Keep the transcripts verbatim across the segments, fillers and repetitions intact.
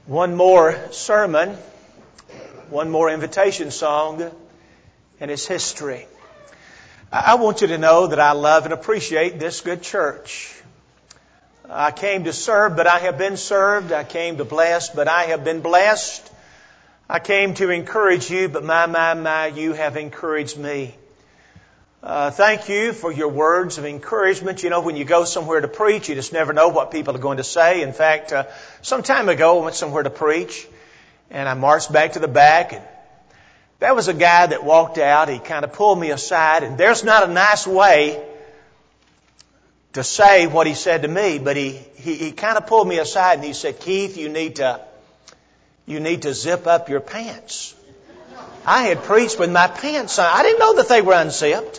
One more sermon, one more invitation song, and it's history. I want you to know that I love and appreciate this good church. I came to serve, but I have been served. I came to bless, but I have been blessed. I came to encourage you, but my, my, my, you have encouraged me. Uh, thank you for your words of encouragement. You know, when you go somewhere to preach, you just never know what people are going to say. In fact, uh, some time ago, I went somewhere to preach, and I marched back to the back, and there was a guy that walked out. He kind of pulled me aside, and there's not a nice way to say what he said to me, but he, he, he kind of pulled me aside, and he said, "Keith, you need to, you need to zip up your pants." I had preached with my pants on. I didn't know that they were unzipped.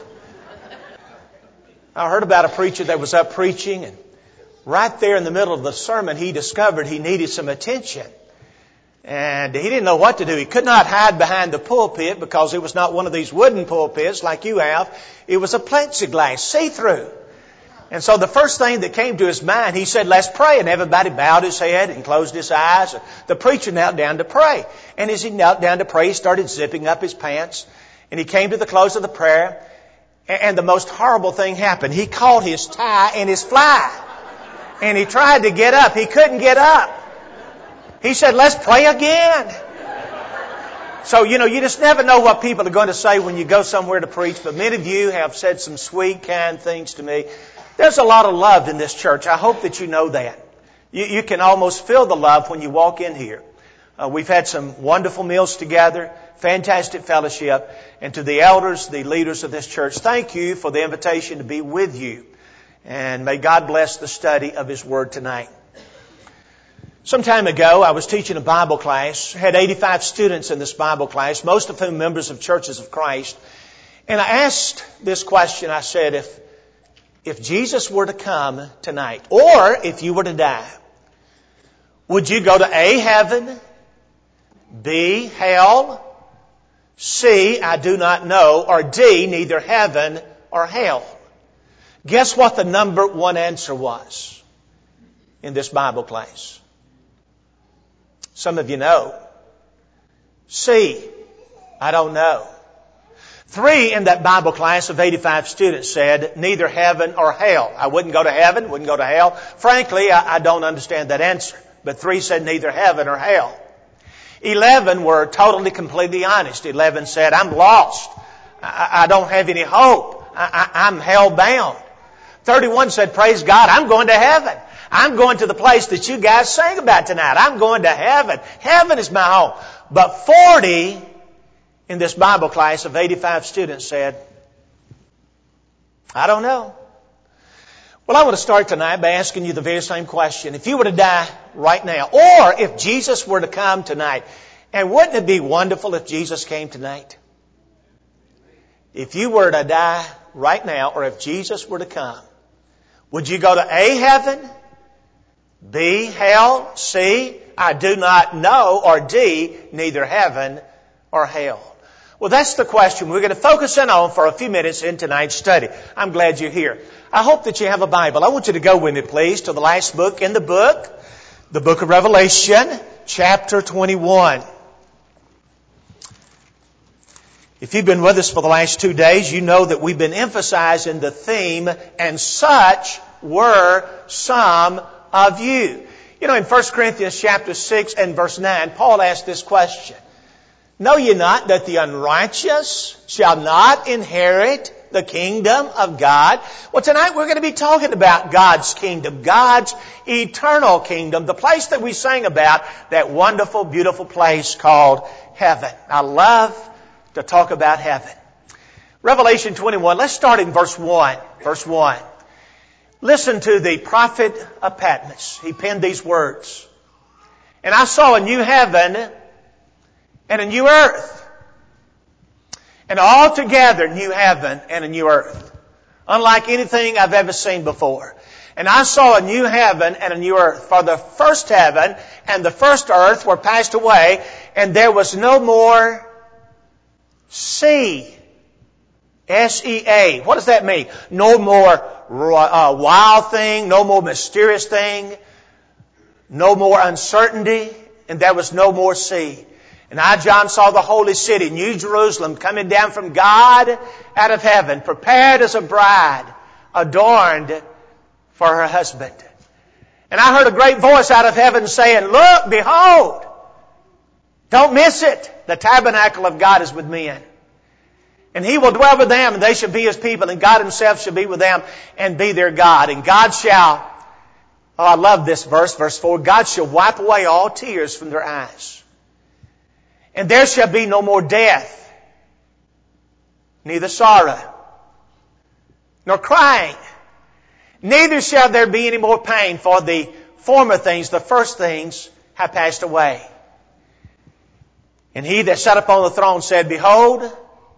I heard about a preacher that was up preaching, and right there in the middle of the sermon, he discovered he needed some attention. And he didn't know what to do. He could not hide behind the pulpit because it was not one of these wooden pulpits like you have. It was a plexiglass, see-through. And so the first thing that came to his mind, he said, "Let's pray." And everybody bowed his head and closed his eyes. The preacher knelt down to pray. And as he knelt down to pray, he started zipping up his pants. And he came to the close of the prayer. And the most horrible thing happened. He caught his tie and his fly. And he tried to get up. He couldn't get up. He said, "Let's pray again." So, you know, you just never know what people are going to say when you go somewhere to preach. But many of you have said some sweet, kind things to me. There's a lot of love in this church. I hope that you know that. You, you can almost feel the love when you walk in here. Uh, we've had some wonderful meals together, fantastic fellowship. And to the elders, the leaders of this church, thank you for the invitation to be with you. And may God bless the study of His Word tonight. Some time ago, I was teaching a Bible class, had eighty-five students in this Bible class, most of whom members of Churches of Christ. And I asked this question. I said, if, if Jesus were to come tonight, or if you were to die, would you go to A, heaven, B, hell, C, I do not know, or D, neither heaven or hell? Guess what the number one answer was in this Bible class? Some of you know. C, I don't know. Three in that Bible class of eighty-five students said neither heaven or hell. I wouldn't go to heaven, wouldn't go to hell. Frankly, I, I don't understand that answer. But three said neither heaven or hell. Eleven were totally, completely honest. Eleven said, "I'm lost. I, I don't have any hope. I, I, I'm hell-bound." Thirty-one said, "Praise God, I'm going to heaven. I'm going to the place that you guys sang about tonight. I'm going to heaven. Heaven is my home." But forty in this Bible class of eighty-five students said, "I don't know." Well, I want to start tonight by asking you the very same question. If you were to die right now, or if Jesus were to come tonight, and wouldn't it be wonderful if Jesus came tonight? If you were to die right now, or if Jesus were to come, would you go to A, heaven, B, hell, C, I do not know, or D, neither heaven or hell? Well, that's the question we're going to focus in on for a few minutes in tonight's study. I'm glad you're here. I hope that you have a Bible. I want you to go with me, please, to the last book in the book, the book of Revelation, chapter twenty-one. If you've been with us for the last two days, you know that we've been emphasizing the theme, "And such were some of you." You know, in First Corinthians chapter six and verse nine, Paul asked this question: "Know ye not that the unrighteous shall not inherit the kingdom of God?" Well, tonight we're going to be talking about God's kingdom, God's eternal kingdom, the place that we sang about, that wonderful, beautiful place called heaven. I love to talk about heaven. Revelation twenty-one, let's start in verse one. Verse one. Listen to the prophet of Patmos. He penned these words: "And I saw a new heaven and a new earth, and altogether new heaven and a new earth, unlike anything I've ever seen before. And I saw a new heaven and a new earth, for the first heaven and the first earth were passed away, and there was no more sea." S E A. What does that mean? No more uh, wild thing, no more mysterious thing, no more uncertainty. and there was no more sea. And I, John, saw the holy city, New Jerusalem, coming down from God out of heaven, prepared as a bride, adorned for her husband. And I heard a great voice out of heaven saying, look, behold, don't miss it. The tabernacle of God is with men. And He will dwell with them, and they shall be His people, and God Himself shall be with them and be their God. And God shall, oh, I love this verse, verse four, God shall wipe away all tears from their eyes. And there shall be no more death, neither sorrow, nor crying. Neither shall there be any more pain, for the former things, the first things, have passed away. And He that sat upon the throne said, behold,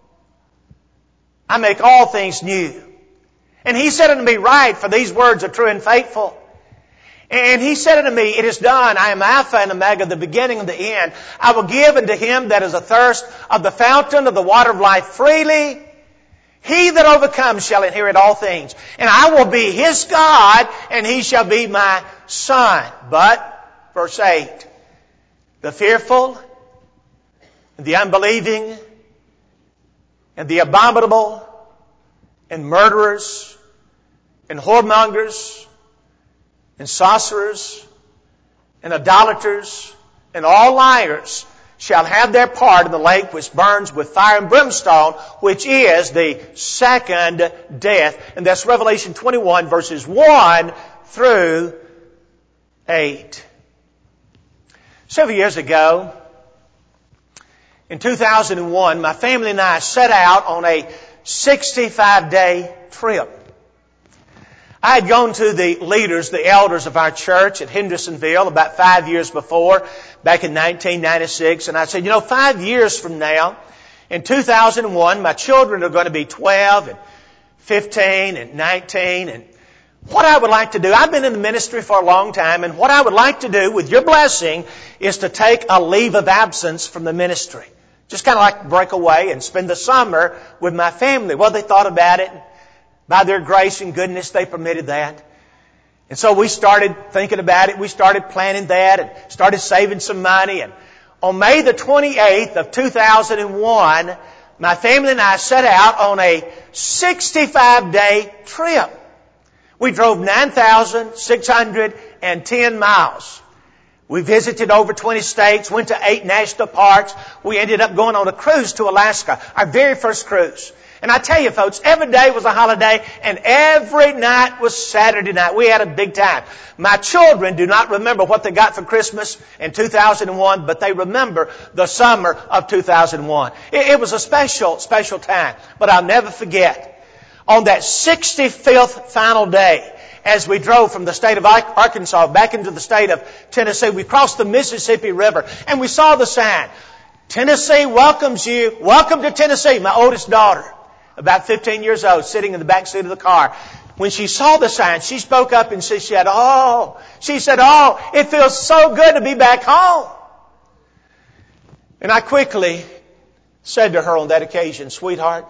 I make all things new. And He said unto me, write, for these words are true and faithful. And He said unto me, it is done. I am Alpha and Omega, the beginning and the end. I will give unto him that is athirst of the fountain of the water of life freely. He that overcomes shall inherit all things. And I will be his God, and he shall be my son. But, verse eight, the fearful, and the unbelieving, and the abominable, and murderers, and whoremongers, and sorcerers, and idolaters, and all liars shall have their part in the lake which burns with fire and brimstone, which is the second death. And that's Revelation twenty-one, verses one through eight. Several years ago, in two thousand one, my family and I set out on a sixty-five day trip. I had gone to the leaders, the elders of our church at Hendersonville about five years before, back in nineteen ninety-six, and I said, you know, five years from now, in two thousand one, my children are going to be twelve and fifteen and nineteen, and what I would like to do, I've been in the ministry for a long time, and what I would like to do, with your blessing, is to take a leave of absence from the ministry. Just kind of like break away and spend the summer with my family. Well, they thought about it. By their grace and goodness, they permitted that. And so we started thinking about it. We started planning that and started saving some money. And on May the twenty-eighth of two thousand one, my family and I set out on a sixty-five day trip. We drove nine thousand six hundred ten miles. We visited over twenty states, went to eight national parks. We ended up going on a cruise to Alaska, our very first cruise. And I tell you, folks, every day was a holiday, and every night was Saturday night. We had a big time. My children do not remember what they got for Christmas in two thousand one, but they remember the summer of two thousand one. It, it was a special, special time. But I'll never forget, on that sixty-fifth final day, as we drove from the state of Arkansas back into the state of Tennessee, we crossed the Mississippi River, and we saw the sign, Tennessee welcomes you. Welcome to Tennessee. My oldest daughter, about fifteen years old, sitting in the back seat of the car. When she saw the sign, she spoke up and she said, oh, she said, oh, it feels so good to be back home. And I quickly said to her on that occasion, sweetheart,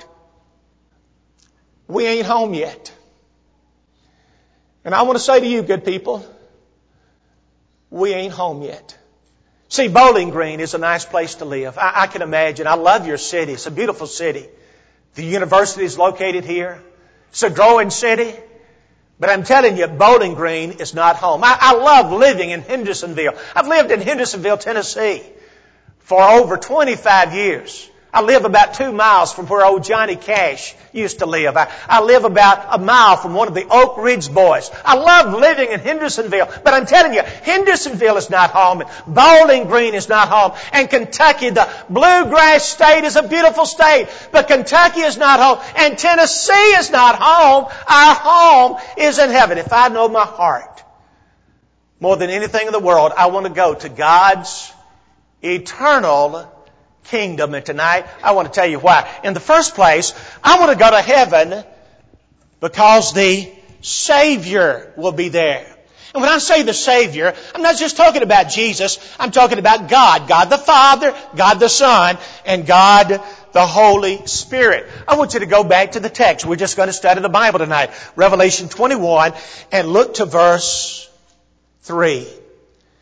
we ain't home yet. And I want to say to you, good people, we ain't home yet. See, Bowling Green is a nice place to live. I, I can imagine. I love your city. It's a beautiful city. The university is located here. It's a growing city. But I'm telling you, Bowling Green is not home. I, I love living in Hendersonville. I've lived in Hendersonville, Tennessee for over twenty-five years. I live about two miles from where old Johnny Cash used to live. I, I live about a mile from one of the Oak Ridge Boys. I love living in Hendersonville. But I'm telling you, Hendersonville is not home. And Bowling Green is not home. And Kentucky, the bluegrass state, is a beautiful state. But Kentucky is not home. And Tennessee is not home. Our home is in heaven. If I know my heart more than anything in the world, I want to go to God's eternal kingdom. And tonight, I want to tell you why. In the first place, I want to go to heaven because the Savior will be there. And when I say the Savior, I'm not just talking about Jesus. I'm talking about God. God the Father, God the Son, and God the Holy Spirit. I want you to go back to the text. We're just going to study the Bible tonight. Revelation twenty-one, and look to verse three.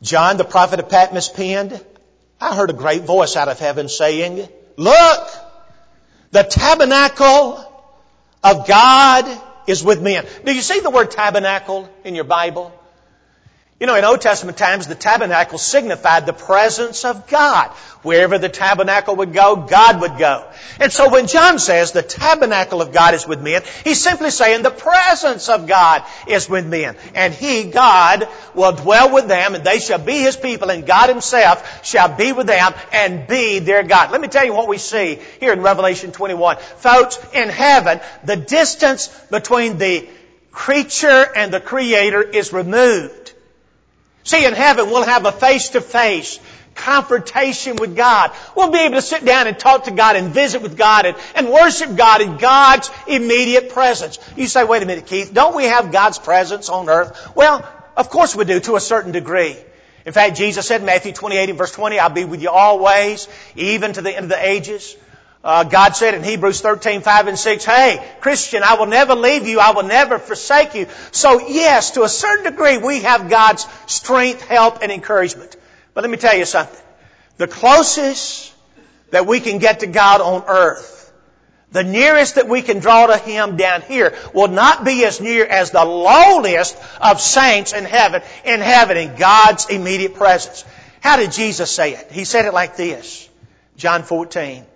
John, the prophet of Patmos, penned, I heard a great voice out of heaven saying, look, the tabernacle of God is with men. Do you see the word tabernacle in your Bible? You know, in Old Testament times, the tabernacle signified the presence of God. Wherever the tabernacle would go, God would go. And so when John says the tabernacle of God is with men, he's simply saying the presence of God is with men. And He, God, will dwell with them, and they shall be His people, and God Himself shall be with them and be their God. Let me tell you what we see here in Revelation twenty-one. Folks, in heaven, the distance between the creature and the Creator is removed. See, in heaven, we'll have a face-to-face confrontation with God. We'll be able to sit down and talk to God and visit with God and, and worship God in God's immediate presence. You say, wait a minute, Keith, don't we have God's presence on earth? Well, of course we do, to a certain degree. In fact, Jesus said in Matthew twenty-eight and verse twenty, I'll be with you always, even to the end of the ages. Uh, God said in Hebrews thirteen, five and six, hey, Christian, I will never leave you. I will never forsake you. So yes, to a certain degree, we have God's strength, help, and encouragement. But let me tell you something. The closest that we can get to God on earth, the nearest that we can draw to Him down here, will not be as near as the lowliest of saints in heaven, in heaven, in God's immediate presence. How did Jesus say it? He said it like this. John fourteen.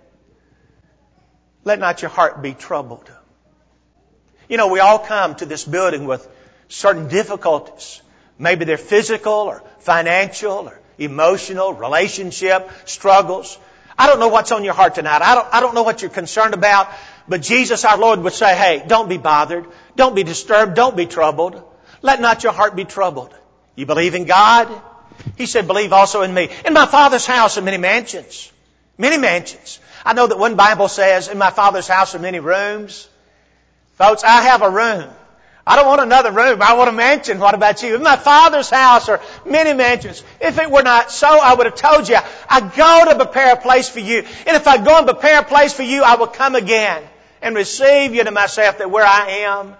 Let not your heart be troubled. You know, we all come to this building with certain difficulties. Maybe they're physical or financial or emotional, relationship struggles. I don't know what's on your heart tonight. I don't, I don't know what you're concerned about. But Jesus, our Lord, would say, hey, don't be bothered. Don't be disturbed. Don't be troubled. Let not your heart be troubled. You believe in God? He said, believe also in me. In my Father's house are many mansions. Many mansions. I know that one Bible says, in my Father's house are many rooms. Folks, I have a room. I don't want another room. I want a mansion. What about you? In my Father's house are many mansions. If it were not so, I would have told you, I go to prepare a place for you. And if I go and prepare a place for you, I will come again and receive you to myself, that where I am,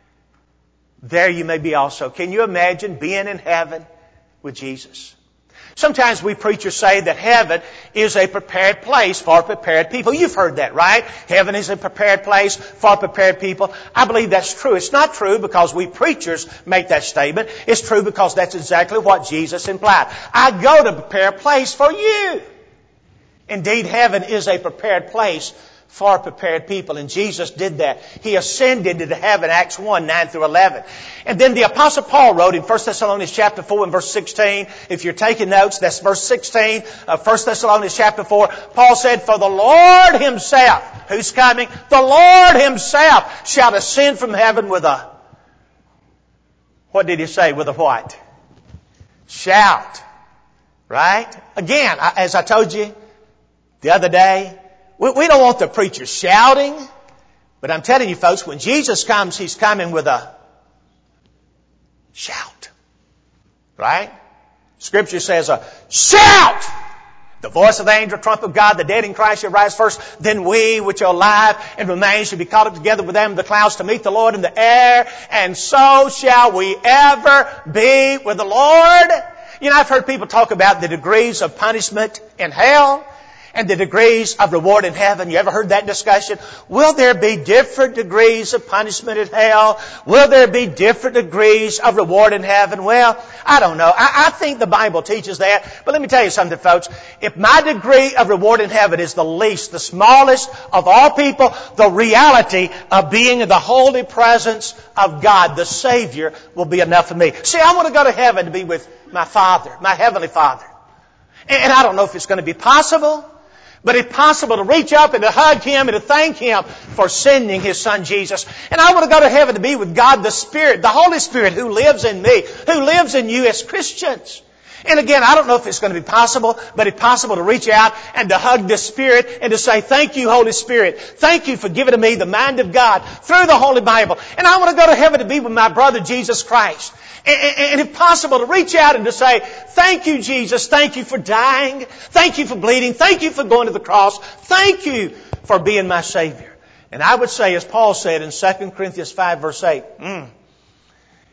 there you may be also. Can you imagine being in heaven with Jesus? Sometimes we preachers say that heaven is a prepared place for prepared people. You've heard that, right? Heaven is a prepared place for prepared people. I believe that's true. It's not true because we preachers make that statement. It's true because that's exactly what Jesus implied. I go to prepare a place for you. Indeed, heaven is a prepared place for prepared people. And Jesus did that. He ascended into heaven, Acts one, nine through eleven. And then the Apostle Paul wrote in First Thessalonians chapter four and verse sixteen. If you're taking notes, that's verse sixteen of First Thessalonians chapter four. Paul said, for the Lord Himself, who's coming? The Lord Himself shall ascend from heaven with a, what did He say? With a what? Shout. Right? Again, as I told you the other day, we don't want the preacher shouting, but I'm telling you folks, when Jesus comes, He's coming with a shout. Right? Scripture says a shout! The voice of the angel, trump of God, the dead in Christ shall rise first. Then we, which are alive and remain, shall be caught up together with them in the clouds to meet the Lord in the air. And so shall we ever be with the Lord. You know, I've heard people talk about the degrees of punishment in hell and the degrees of reward in heaven. You ever heard that discussion? Will there be different degrees of punishment in hell? Will there be different degrees of reward in heaven? Well, I don't know. I, I think the Bible teaches that. But let me tell you something, folks. If my degree of reward in heaven is the least, the smallest of all people, the reality of being in the holy presence of God, the Savior, will be enough for me. See, I want to go to heaven to be with my Father, my Heavenly Father. And, and I don't know if it's going to be possible. But it's possible to reach up and to hug Him and to thank Him for sending His Son Jesus. And I want to go to heaven to be with God the Spirit, the Holy Spirit who lives in me, who lives in you as Christians. And again, I don't know if it's going to be possible, but it's possible to reach out and to hug the Spirit and to say, thank you, Holy Spirit. Thank you for giving to me the mind of God through the Holy Bible. And I want to go to heaven to be with my brother Jesus Christ. And if possible, to reach out and to say, thank you, Jesus. Thank you for dying. Thank you for bleeding. Thank you for going to the cross. Thank you for being my Savior. And I would say, as Paul said in Second Corinthians five, verse eight, mm,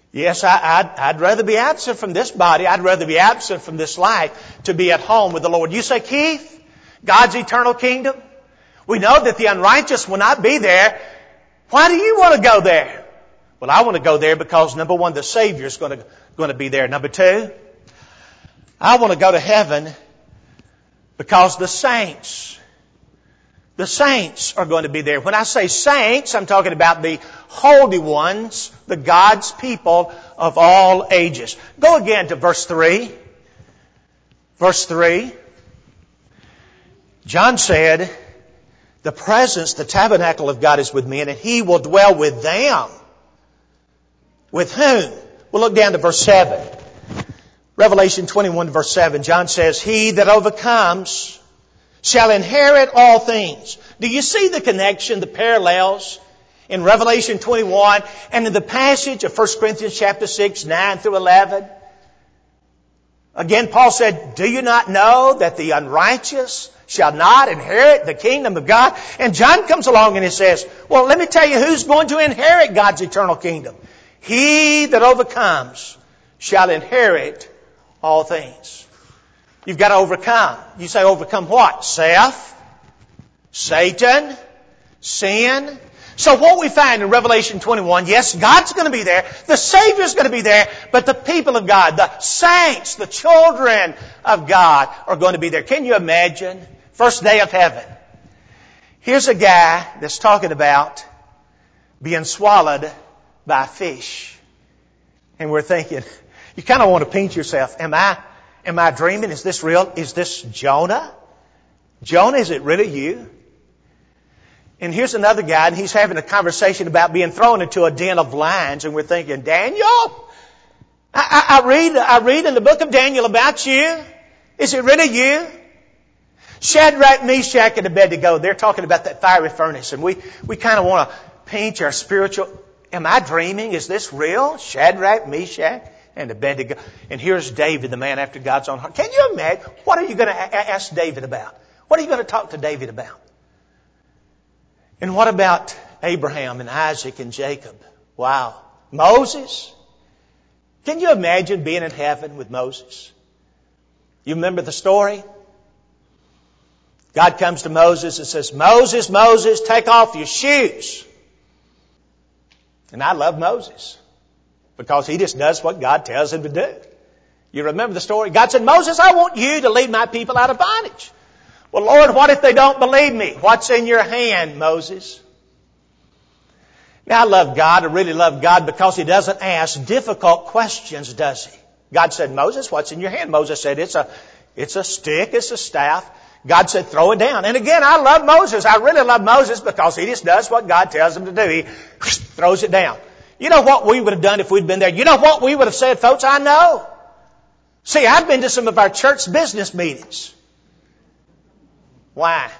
Yes, I, I'd, I'd rather be absent from this body. I'd rather be absent from this life to be at home with the Lord. You say, Keith, God's eternal kingdom? We know that the unrighteous will not be there. Why do you want to go there? Well, I want to go there because, number one, the Savior is going to, going to be there. Number two, I want to go to heaven because the saints, the saints are going to be there. When I say saints, I'm talking about the holy ones, the God's people of all ages. Go again to verse three. Verse three. John said, the presence, the tabernacle of God is with men, and He will dwell with them. With whom? We'll look down to verse seven. Revelation twenty-one, verse seven. John says, he that overcomes shall inherit all things. Do you see the connection, the parallels in Revelation twenty-one and in the passage of First Corinthians chapter six, nine through eleven? Again, Paul said, do you not know that the unrighteous shall not inherit the kingdom of God? And John comes along and he says, well, let me tell you who's going to inherit God's eternal kingdom. He that overcomes shall inherit all things. You've got to overcome. You say overcome what? Self, Satan, sin. So what we find in Revelation twenty-one, yes, God's going to be there. The Savior's going to be there. But the people of God, the saints, the children of God are going to be there. Can you imagine? First day of heaven. Here's a guy that's talking about being swallowed by a fish. And we're thinking, you kind of want to pinch yourself. Am I, am I dreaming? Is this real? Is this Jonah? Jonah, is it really you? And here's another guy, and he's having a conversation about being thrown into a den of lions. And we're thinking, Daniel? I, I, I read, I read in the book of Daniel about you. Is it really you? Shadrach, Meshach, and Abednego, they're talking about that fiery furnace. And we, we kind of want to pinch our spiritual, am I dreaming? Is this real? Shadrach, Meshach, and Abednego. And here's David, the man after God's own heart. Can you imagine? What are you going to a- ask David about? What are you going to talk to David about? And what about Abraham and Isaac and Jacob? Wow. Moses? Can you imagine being in heaven with Moses? You remember the story? God comes to Moses and says, Moses, Moses, take off your shoes. And I love Moses because he just does what God tells him to do. You remember the story? God said, Moses, I want you to lead my people out of bondage. Well, Lord, what if they don't believe me? What's in your hand, Moses? Now, I love God. I really love God because He doesn't ask difficult questions, does He? God said, Moses, what's in your hand? Moses said, it's a, it's a stick, it's a staff. God said, throw it down. And again, I love Moses. I really love Moses because he just does what God tells him to do. He throws it down. You know what we would have done if we'd been there? You know what we would have said, folks? I know. See, I've been to some of our church business meetings. Why?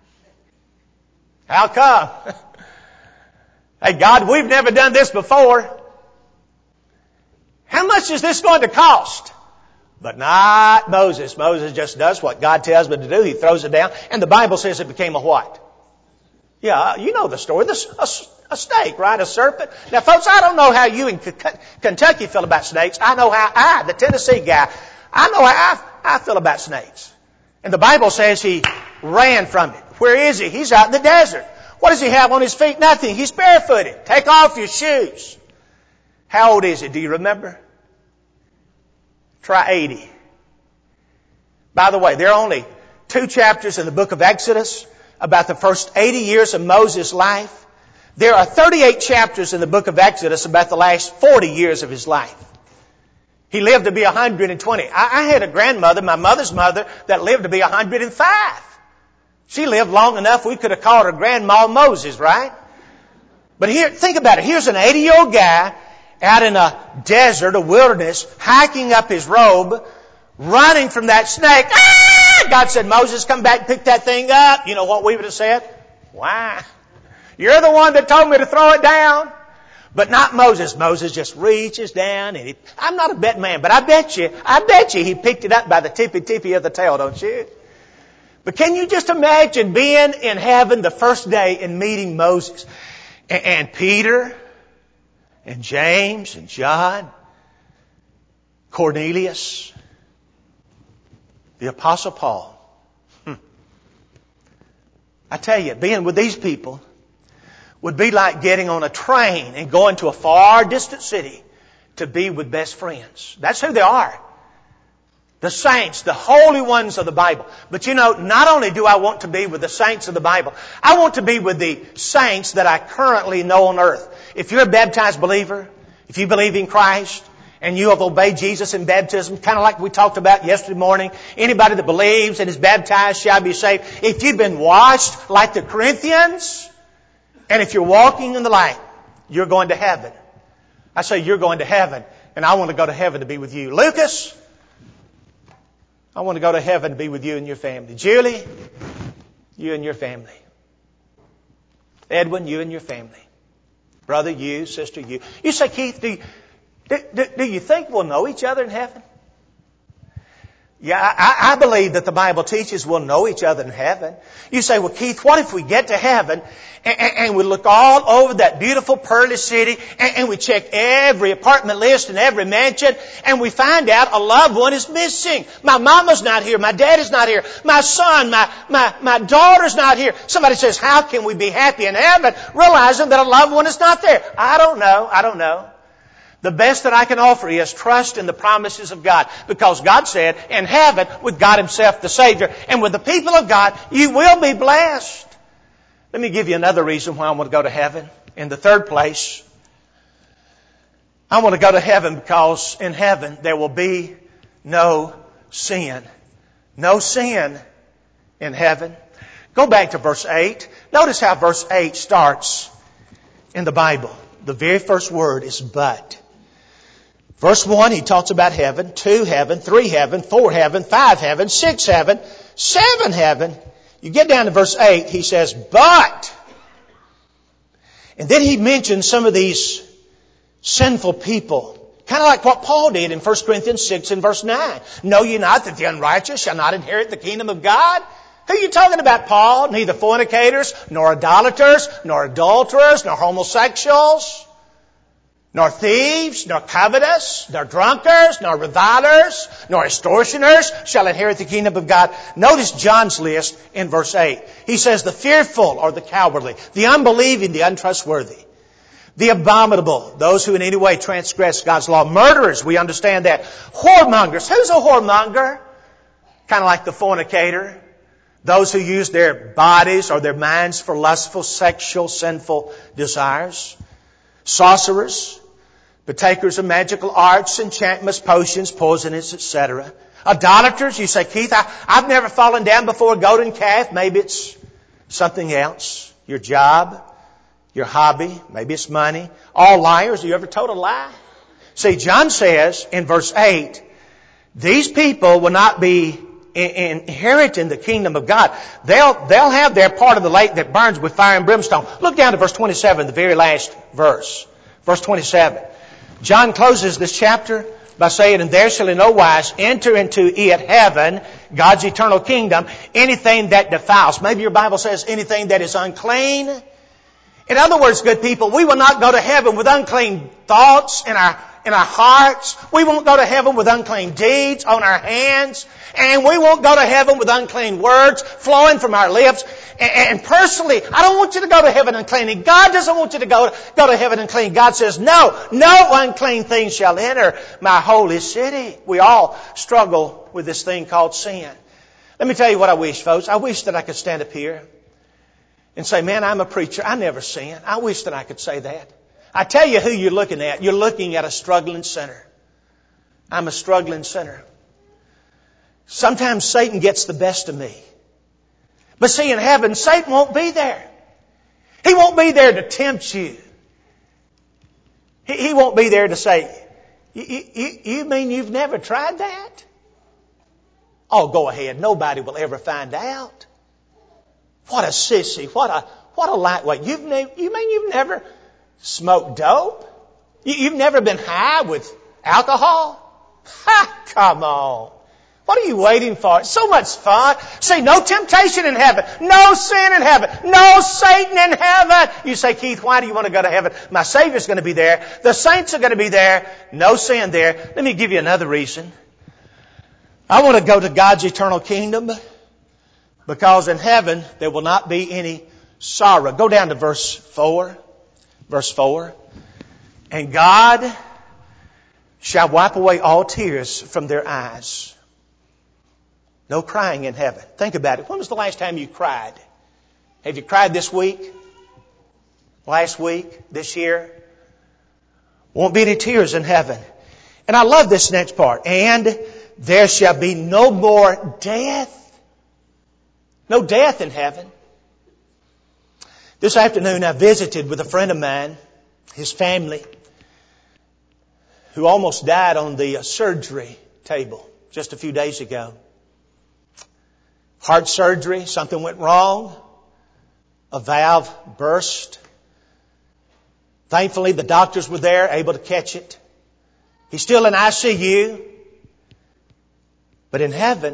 How come? Hey, God, we've never done this before. How much is this going to cost? But not Moses. Moses just does what God tells him to do. He throws it down. And the Bible says it became a what? Yeah, you know the story. This, a, a snake, right? A serpent. Now, folks, I don't know how you in Kentucky feel about snakes. I know how I, the Tennessee guy, I know how I, I feel about snakes. And the Bible says he ran from it. Where is he? He's out in the desert. What does he have on his feet? Nothing. He's barefooted. Take off your shoes. How old is he? Do you remember? Try eighty. By the way, there are only two chapters in the book of Exodus about the first eighty years of Moses' life. There are thirty-eight chapters in the book of Exodus about the last forty years of his life. He lived to be one hundred twenty. I, I had a grandmother, my mother's mother, that lived to be one hundred five. She lived long enough we could have called her Grandma Moses, right? But here, think about it. Here's an eighty-year-old guy out in a desert, a wilderness, hiking up his robe, running from that snake. Ah! God said, Moses, come back and pick that thing up. You know what we would have said? Why? You're the one that told me to throw it down. But not Moses. Moses just reaches down and he, I'm not a bet man, but I bet you, I bet you he picked it up by the tippy-tippy of the tail, don't you? But can you just imagine being in heaven the first day and meeting Moses and, and Peter and James and John, Cornelius, the Apostle Paul. Hmm. I tell you, being with these people would be like getting on a train and going to a far distant city to be with best friends. That's who they are. The saints, the holy ones of the Bible. But you know, not only do I want to be with the saints of the Bible, I want to be with the saints that I currently know on earth. If you're a baptized believer, if you believe in Christ, and you have obeyed Jesus in baptism, kind of like we talked about yesterday morning, anybody that believes and is baptized shall be saved. If you've been washed like the Corinthians, and if you're walking in the light, you're going to heaven. I say you're going to heaven, and I want to go to heaven to be with you. Lucas, I want to go to heaven to be with you and your family. Julie, you and your family. Edwin, you and your family. Brother, you. Sister, you. You say, Keith, do you, do, do, do you think we'll know each other in heaven? Yeah, I, I believe that the Bible teaches we'll know each other in heaven. You say, well, Keith, what if we get to heaven and, and, and we look all over that beautiful pearly city and, and we check every apartment list and every mansion and we find out a loved one is missing. My mama's not here. My dad is not here. My son, my, my, my daughter's not here. Somebody says, how can we be happy in heaven realizing that a loved one is not there? I don't know. I don't know. The best that I can offer you is trust in the promises of God. Because God said, in heaven, with God Himself, the Savior, and with the people of God, you will be blessed. Let me give you another reason why I want to go to heaven. In the third place, I want to go to heaven because in heaven there will be no sin. No sin in heaven. Go back to verse eight. Notice how verse eight starts in the Bible. The very first word is but. Verse one, he talks about heaven, two heaven, three heaven, four heaven, five heaven, six heaven, seven heaven. You get down to verse eight, he says, but. And then he mentions some of these sinful people. Kind of like what Paul did in First Corinthians six and verse nine. Know ye not that the unrighteous shall not inherit the kingdom of God? Who are you talking about, Paul? Neither fornicators, nor idolaters, nor adulterers, nor homosexuals, nor thieves, nor covetous, nor drunkards, nor revilers, nor extortioners shall inherit the kingdom of God. Notice John's list in verse eight. He says the fearful or the cowardly, the unbelieving, the untrustworthy, the abominable, those who in any way transgress God's law, murderers, we understand that, whoremongers. Who's a whoremonger? Kind of like the fornicator. Those who use their bodies or their minds for lustful, sexual, sinful desires. Sorcerers, partakers of magical arts, enchantments, potions, poisons, et cetera. Idolaters, you say, Keith, I, I've never fallen down before a golden calf. Maybe it's something else. Your job, your hobby, maybe it's money. All liars, you ever told a lie? See, John says in verse eight, these people will not be inheriting the kingdom of God. They'll, they'll have their part of the lake that burns with fire and brimstone. Look down to verse twenty-seven, the very last verse. Verse twenty-seven. John closes this chapter by saying, and there shall in no wise enter into it, heaven, God's eternal kingdom, anything that defiles. Maybe your Bible says anything that is unclean. In other words, good people, we will not go to heaven with unclean thoughts in our in our hearts. We won't go to heaven with unclean deeds on our hands. And we won't go to heaven with unclean words flowing from our lips. And, and personally, I don't want you to go to heaven unclean. And God doesn't want you to go, go to heaven unclean. God says, no, no unclean thing shall enter my holy city. We all struggle with this thing called sin. Let me tell you what I wish, folks. I wish that I could stand up here and say, man, I'm a preacher. I never sin. I wish that I could say that. I tell you who you're looking at. You're looking at a struggling sinner. I'm a struggling sinner. Sometimes Satan gets the best of me. But see, in heaven, Satan won't be there. He won't be there to tempt you. He, he won't be there to say, you, you, you mean you've never tried that? Oh, go ahead. Nobody will ever find out. What a sissy. What a, what a lightweight. You've ne- you mean you've never smoked dope? You, you've never been high with alcohol? Ha! Come on. What are you waiting for? It's so much fun. See, no temptation in heaven. No sin in heaven. No Satan in heaven. You say, Keith, why do you want to go to heaven? My Savior's going to be there. The saints are going to be there. No sin there. Let me give you another reason. I want to go to God's eternal kingdom because in heaven there will not be any sorrow. Go down to verse four. Verse four. And God shall wipe away all tears from their eyes. No crying in heaven. Think about it. When was the last time you cried? Have you cried this week? Last week? This year? Won't be any tears in heaven. And I love this next part. And there shall be no more death. No death in heaven. This afternoon I visited with a friend of mine, his family, who almost died on the surgery table just a few days ago. Heart surgery, something went wrong. A valve burst. Thankfully, the doctors were there, able to catch it. He's still in I C U. But in heaven,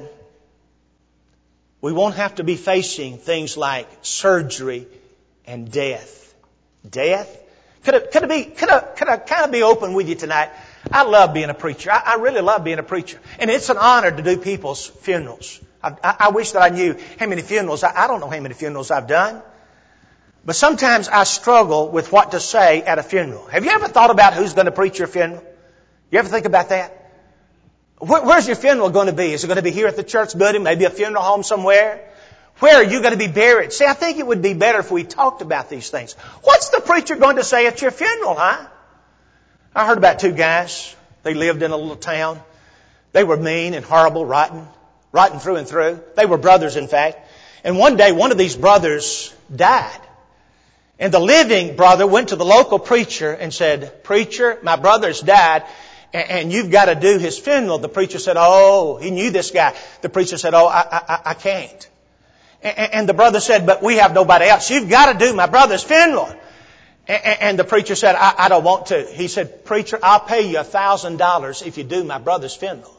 we won't have to be facing things like surgery and death. Death? Could it, could it be, could I, could I kind of be open with you tonight? I love being a preacher. I, I really love being a preacher. And it's an honor to do people's funerals. I, I, I wish that I knew how many funerals. I, I don't know how many funerals I've done. But sometimes I struggle with what to say at a funeral. Have you ever thought about who's going to preach your funeral? You ever think about that? Where, where's your funeral going to be? Is it going to be here at the church building? Maybe a funeral home somewhere? Where are you going to be buried? See, I think it would be better if we talked about these things. What's the preacher going to say at your funeral, huh? I heard about two guys. They lived in a little town. They were mean and horrible, rotten, rotten through and through. They were brothers, in fact. And one day, one of these brothers died. And the living brother went to the local preacher and said, Preacher, my brother's died, and you've got to do his funeral. The preacher said, Oh, he knew this guy. The preacher said, Oh, I, I, I can't. And the brother said, But we have nobody else. You've got to do my brother's funeral. And the preacher said, I, I don't want to. He said, Preacher, I'll pay you a thousand dollars if you do my brother's funeral.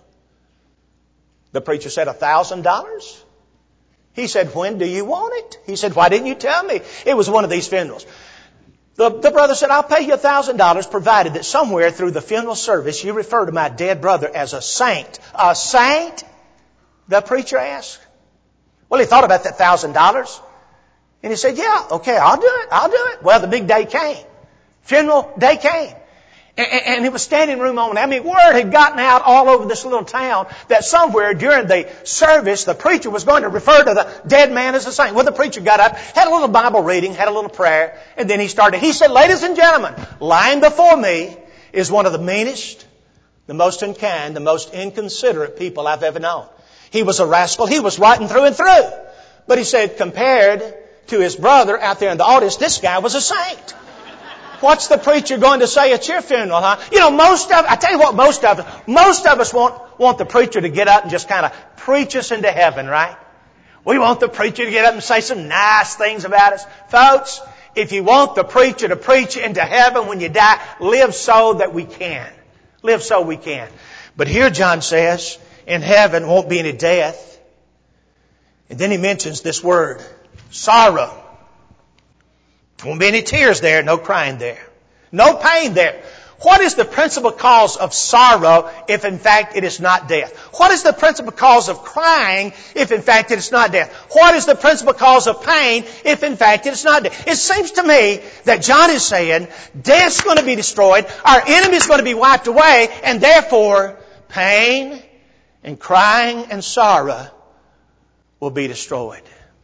The preacher said, a thousand dollars? He said, when do you want it? He said, why didn't you tell me? It was one of these funerals. The, the brother said, I'll pay you a thousand dollars provided that somewhere through the funeral service you refer to my dead brother as a saint. A saint? The preacher asked. Well, he thought about that thousand dollars. And he said, yeah, okay, I'll do it. I'll do it. Well, the big day came. Funeral day came. And, and it was standing room only. I mean, word had gotten out all over this little town that somewhere during the service, the preacher was going to refer to the dead man as a saint. Well, the preacher got up, had a little Bible reading, had a little prayer, and then he started. He said, ladies and gentlemen, lying before me is one of the meanest, the most unkind, the most inconsiderate people I've ever known. He was a rascal. He was rotten through and through. But he said, compared to his brother out there in the audience, this guy was a saint. What's the preacher going to say at your funeral, huh? You know, most of, I tell you what, most of us, most of us want, want the preacher to get up and just kind of preach us into heaven, right? We want the preacher to get up and say some nice things about us. Folks, if you want the preacher to preach into heaven when you die, live so that we can. Live so we can. But here John says, in heaven won't be any death. And then he mentions this word, sorrow. Won't be any tears there, no crying there. No pain there. What is the principal cause of sorrow if in fact it is not death? What is the principal cause of crying if in fact it is not death? What is the principal cause of pain if in fact it is not death? It seems to me that John is saying death's going to be destroyed, our enemy is going to be wiped away, and therefore pain and crying and sorrow will be destroyed.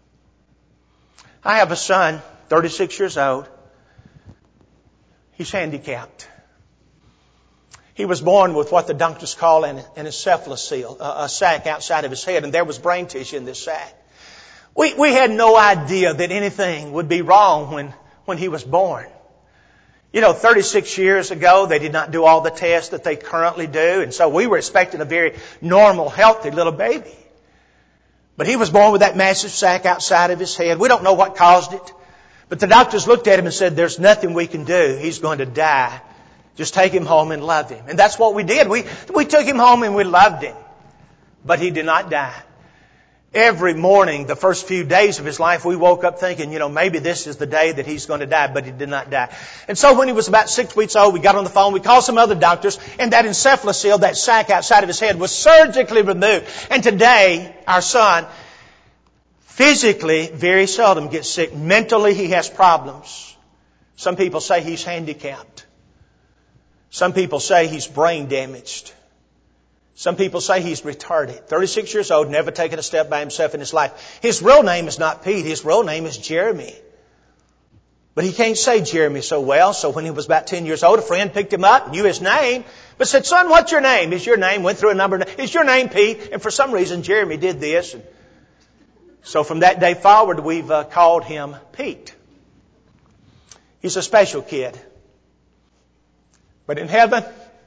I have a son, thirty-six years old. He's handicapped. He was born with what the doctors call an, an encephalocele, a, a sac outside of his head, and there was brain tissue in this sac. We, we had no idea that anything would be wrong when, when he was born. You know, thirty-six years ago, they did not do all the tests that they currently do, and so we were expecting a very normal, healthy little baby. But he was born with that massive sac outside of his head. We don't know what caused it. But the doctors looked at him and said, there's nothing we can do. He's going to die. Just take him home and love him. And that's what we did. We, we took him home and we loved him. But he did not die. Every morning, the first few days of his life, we woke up thinking, you know, maybe this is the day that he's going to die, but he did not die. And so when he was about six weeks old, we got on the phone, we called some other doctors, and that encephalocele, that sac outside of his head, was surgically removed. And today, our son, physically, very seldom gets sick. Mentally, he has problems. Some people say he's handicapped. Some people say he's brain damaged. Some people say he's retarded. thirty-six years old, never taken a step by himself in his life. His real name is not Pete. His real name is Jeremy. But he can't say Jeremy so well. So when he was about ten years old, a friend picked him up, knew his name, but said, son, what's your name? Is your name? Went through a number. Is your name Pete? And for some reason, Jeremy did this. And so from that day forward, we've uh, called him Pete. He's a special kid. But in heaven,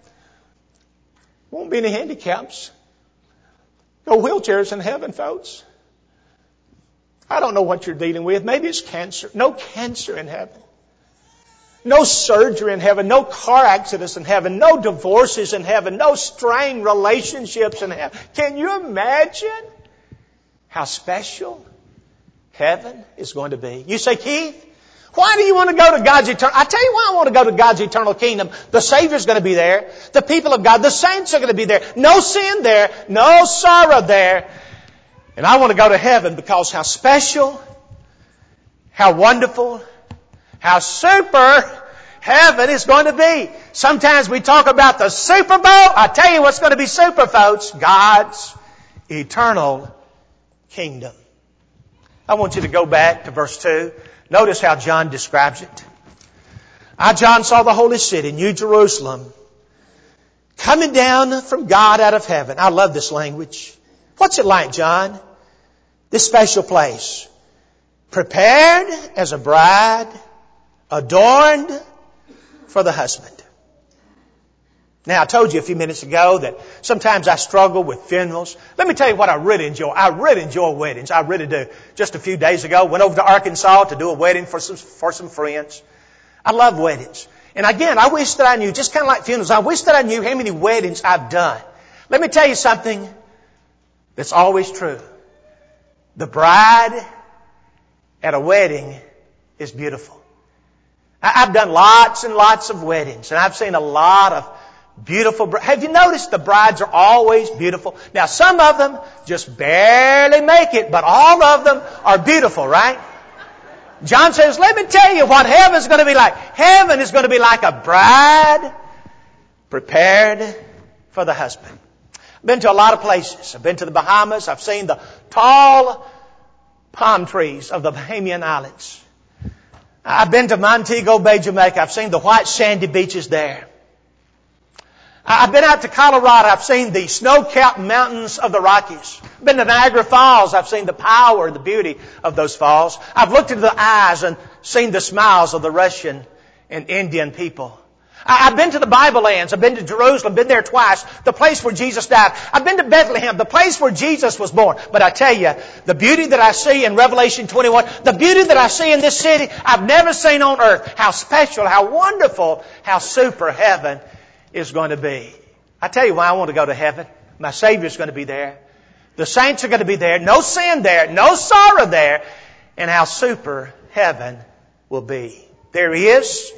won't be any handicaps. No wheelchairs in heaven, folks. I don't know what you're dealing with. Maybe it's cancer. No cancer in heaven. No surgery in heaven. No car accidents in heaven. No divorces in heaven. No strained relationships in heaven. Can you imagine how special heaven is going to be? You say, Keith, why do you want to go to God's eternal? I tell you why I want to go to God's eternal kingdom. The Savior's going to be there. The people of God, the saints are going to be there. No sin there. No sorrow there. And I want to go to heaven because how special, how wonderful, how super heaven is going to be. Sometimes we talk about the Super Bowl. I tell you what's going to be super, folks. God's eternal kingdom. I want you to go back to verse two. Notice how John describes it. I, John, saw the holy city, New Jerusalem, coming down from God out of heaven. I love this language. What's it like, John? This special place. Prepared as a bride, adorned for the husband. Now, I told you a few minutes ago that sometimes I struggle with funerals. Let me tell you what I really enjoy. I really enjoy weddings. I really do. Just a few days ago, went over to Arkansas to do a wedding for some, for some friends. I love weddings. And again, I wish that I knew, just kind of like funerals, I wish that I knew how many weddings I've done. Let me tell you something that's always true. The bride at a wedding is beautiful. I've done lots and lots of weddings, and I've seen a lot of beautiful. Have you noticed the brides are always beautiful? Now, some of them just barely make it, but all of them are beautiful, right? John says, let me tell you what heaven's going to be like. Heaven is going to be like a bride prepared for the husband. I've been to a lot of places. I've been to the Bahamas. I've seen the tall palm trees of the Bahamian Islands. I've been to Montego Bay, Jamaica. I've seen the white sandy beaches there. I've been out to Colorado. I've seen the snow-capped mountains of the Rockies. I've been to Niagara Falls. I've seen the power and the beauty of those falls. I've looked into the eyes and seen the smiles of the Russian and Indian people. I've been to the Bible lands. I've been to Jerusalem. Been there twice. The place where Jesus died. I've been to Bethlehem, the place where Jesus was born. But I tell you, the beauty that I see in Revelation twenty-one, the beauty that I see in this city, I've never seen on earth. How special, how wonderful, how super heaven is going to be. I tell you why I want to go to heaven. My Savior's going to be there. The saints are going to be there. No sin there. No sorrow there. And how super heaven will be. There is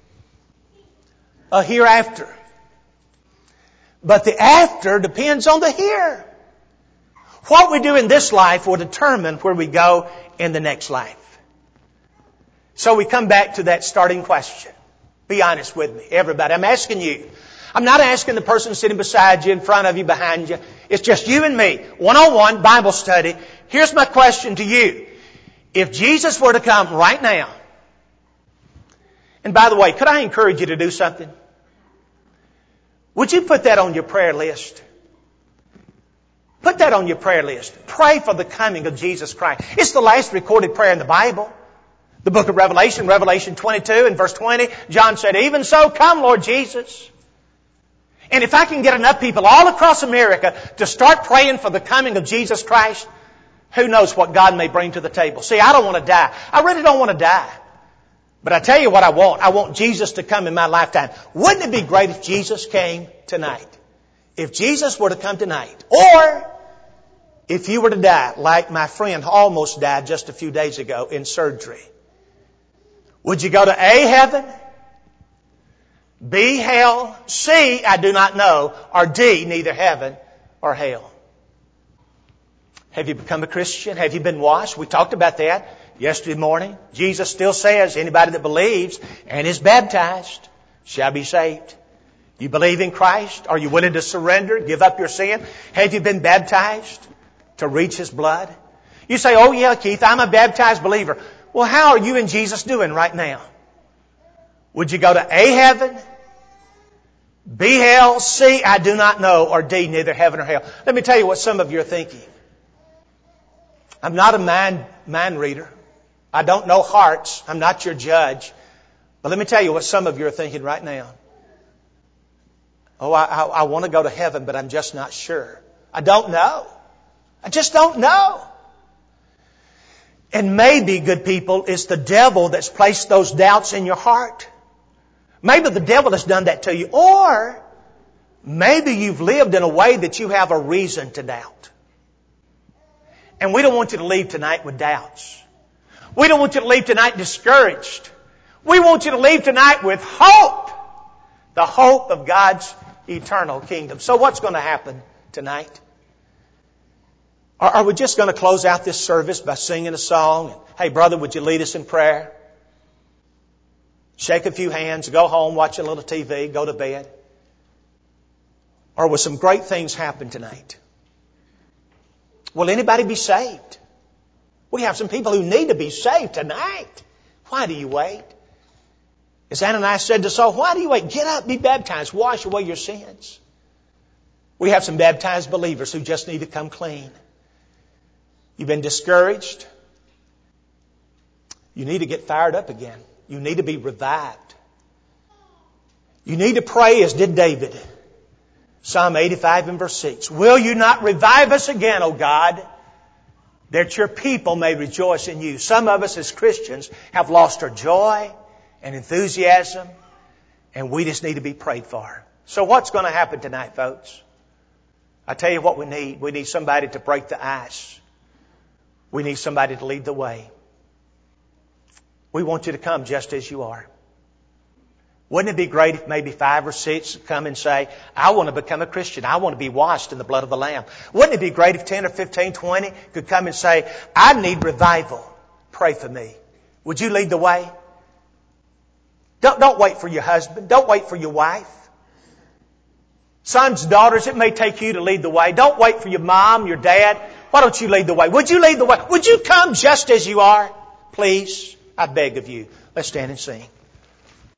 a hereafter. But the after depends on the here. What we do in this life will determine where we go in the next life. So we come back to that starting question. Be honest with me, everybody. I'm asking you. I'm not asking the person sitting beside you, in front of you, behind you. It's just you and me. One-on-one Bible study. Here's my question to you. If Jesus were to come right now, and by the way, could I encourage you to do something? Would you put that on your prayer list? Put that on your prayer list. Pray for the coming of Jesus Christ. It's the last recorded prayer in the Bible. The book of Revelation, Revelation twenty-two and verse twenty, John said, even so, come, Lord Jesus. And if I can get enough people all across America to start praying for the coming of Jesus Christ, who knows what God may bring to the table. See, I don't want to die. I really don't want to die. But I tell you what I want. I want Jesus to come in my lifetime. Wouldn't it be great if Jesus came tonight? If Jesus were to come tonight. Or if you were to die, like my friend almost died just a few days ago in surgery, would you go to A, heaven, B, hell, C, I do not know, or D, neither heaven or hell? Have you become a Christian? Have you been washed? We talked about that yesterday morning. Jesus still says anybody that believes and is baptized shall be saved. You believe in Christ? Are you willing to surrender, give up your sin? Have you been baptized to reach His blood? You say, oh yeah, Keith, I'm a baptized believer. Well, how are you and Jesus doing right now? Would you go to A, heaven, B, hell, C, I do not know, or D, neither heaven or hell? Let me tell you what some of you are thinking. I'm not a mind, mind reader. I don't know hearts. I'm not your judge. But let me tell you what some of you are thinking right now. Oh, I, I, I want to go to heaven, but I'm just not sure. I don't know. I just don't know. And maybe, good people, it's the devil that's placed those doubts in your heart. Maybe the devil has done that to you. Or maybe you've lived in a way that you have a reason to doubt. And we don't want you to leave tonight with doubts. We don't want you to leave tonight discouraged. We want you to leave tonight with hope. The hope of God's eternal kingdom. So what's going to happen tonight? Are we just going to close out this service by singing a song? And, hey, brother, would you lead us in prayer? Shake a few hands, go home, watch a little T V, go to bed? Or will some great things happen tonight? Will anybody be saved? We have some people who need to be saved tonight. Why do you wait? As Ananias said to Saul, why do you wait? Get up, be baptized, wash away your sins. We have some baptized believers who just need to come clean. You've been discouraged. You need to get fired up again. You need to be revived. You need to pray as did David. Psalm eighty-five and verse six. Will you not revive us again, O God, that your people may rejoice in you? Some of us as Christians have lost our joy and enthusiasm, and we just need to be prayed for. So what's going to happen tonight, folks? I tell you what we need. We need somebody to break the ice. We need somebody to lead the way. We want you to come just as you are. Wouldn't it be great if maybe five or six come and say, I want to become a Christian. I want to be washed in the blood of the Lamb. Wouldn't it be great if ten or fifteen, twenty could come and say, I need revival. Pray for me. Would you lead the way? Don't, don't wait for your husband. Don't wait for your wife. Sons, daughters, it may take you to lead the way. Don't wait for your mom, your dad. Why don't you lead the way? Would you lead the way? Would you come just as you are? Please, I beg of you. Let's stand and sing.